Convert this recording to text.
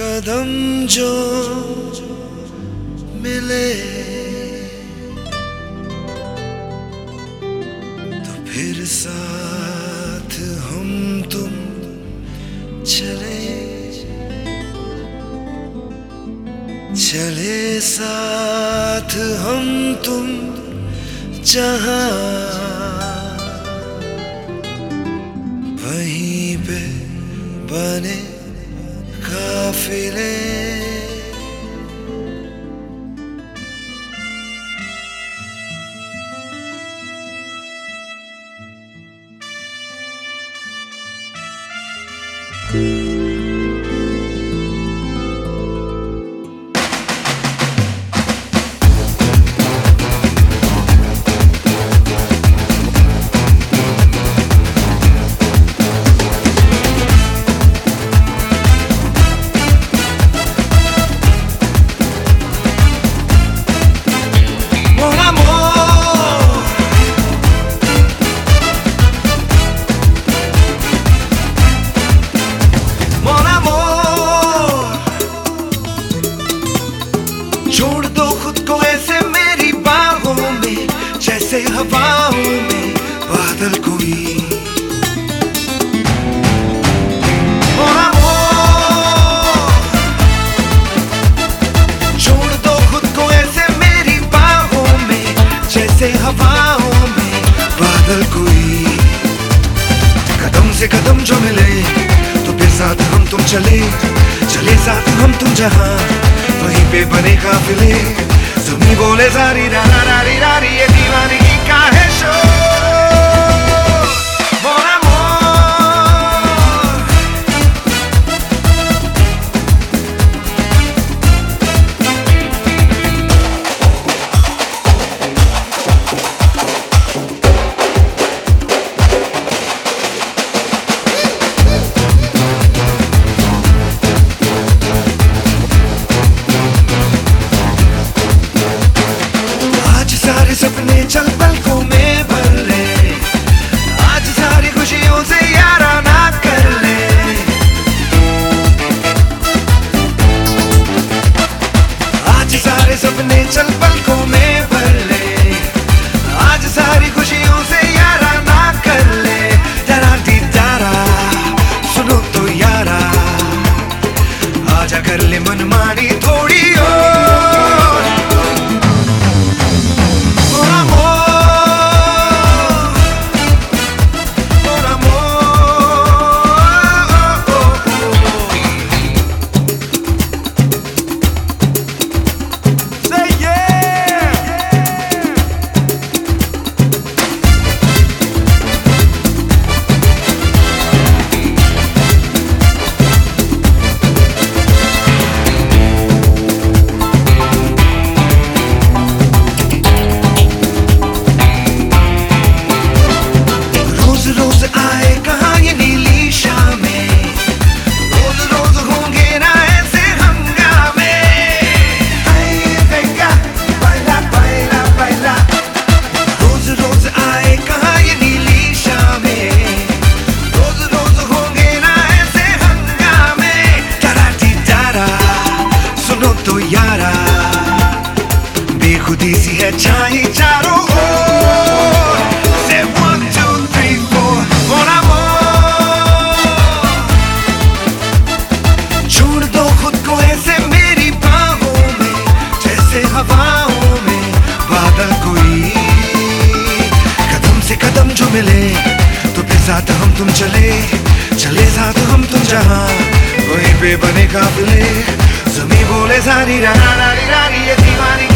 कदम जो मिले तो फिर साथ हम तुम चले चले साथ हम तुम जहां वहीं पे बने काफिले। छोड़ दो खुद को ऐसे मेरी बाहों में, जैसे हवाओं में बादल कोई। छोड़ दो खुद को ऐसे मेरी बाहों में, जैसे हवाओं में बादल कोई। कदम से कदम जो मिले तो फिर साथ हम तुम चले चले साथ हम तुम जहां वहीं पे बने काफिले। ज़मीं बोले सारी रारी रारी रारी ये दीवानगी का है शोर। सपने चल पलकों में भर ले, आज सारी खुशियों से याराना कर ले। आज सारे सपने चल पलकों में भर ले, आज सारी खुशियों से याराना कर ले। जरा दीदारा सुनो तो यारा, आजा कर ले मनमानी थोड़ी और। तो यारा बेखुदी सी है छाई चारों ओर। Say 1 2 3 4 mon amour। छोड़ दो खुद को ऐसे मेरी बाहों में, जैसे हवाओं में बादल कोई। कदम से कदम जो मिले तो फिर साथ हम तुम चले चले साथ हम तुम जहां वहीं पे बने काफिले। ज़मीं बोले सारी रारी रारी ये दीवानी